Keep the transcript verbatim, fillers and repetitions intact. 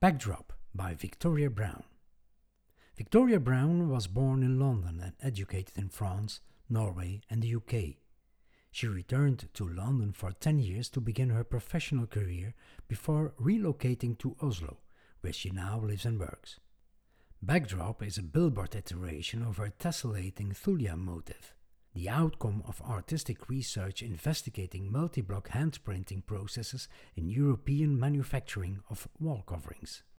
Backdrop by Victoria Brown. Victoria Brown was born in London and educated in France, Norway, and the U K. She returned to London for ten years to begin her professional career before relocating to Oslo, where she now lives and works. Backdrop is a billboard iteration of her tessellating Thulia motif, the outcome of artistic research investigating multi-block hand printing processes in European manufacturing of wall coverings.